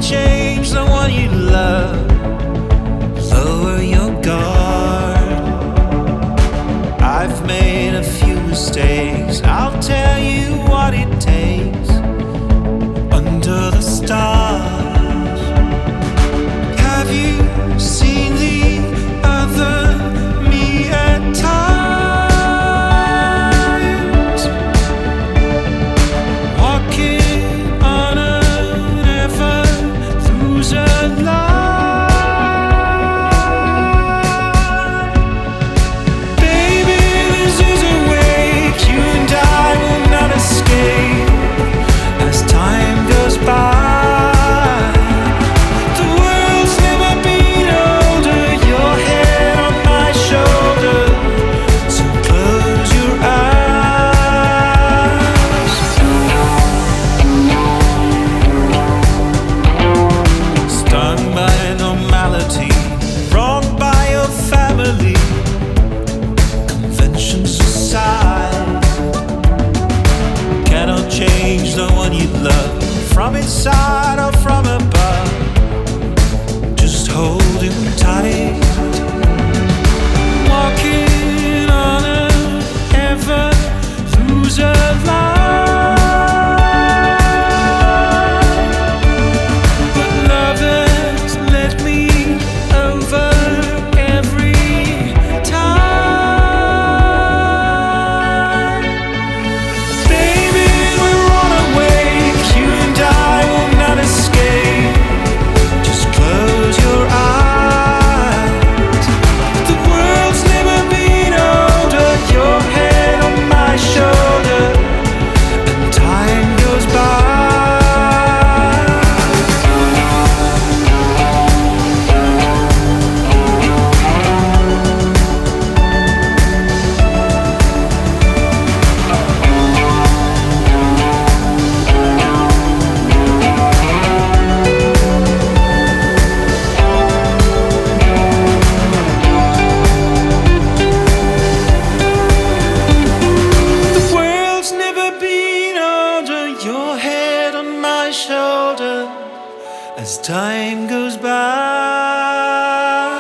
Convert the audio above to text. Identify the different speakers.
Speaker 1: change the one you love. Lower your guard. I've made a few mistakes. I'll tell you what it takes. Under the stars, have you seen the other me at times? Walking on an ever through a line. Baby, this is a wake you and I will not escape as time goes by. The world's never been older. Your head on my shoulder, so close your eyes. Stung by normality, wronged by your family. Conventions aside, cannot change the one you love from inside or from above. Just hold him tight. Walking on an ever through a line. But love has let me over every time. Baby, we're on a wake. You and I will not escape. Just close your eyes. The world's never been older. Your head on my shoulder, and time goes by. The world's never been older. Your head on my shoulder as time goes by.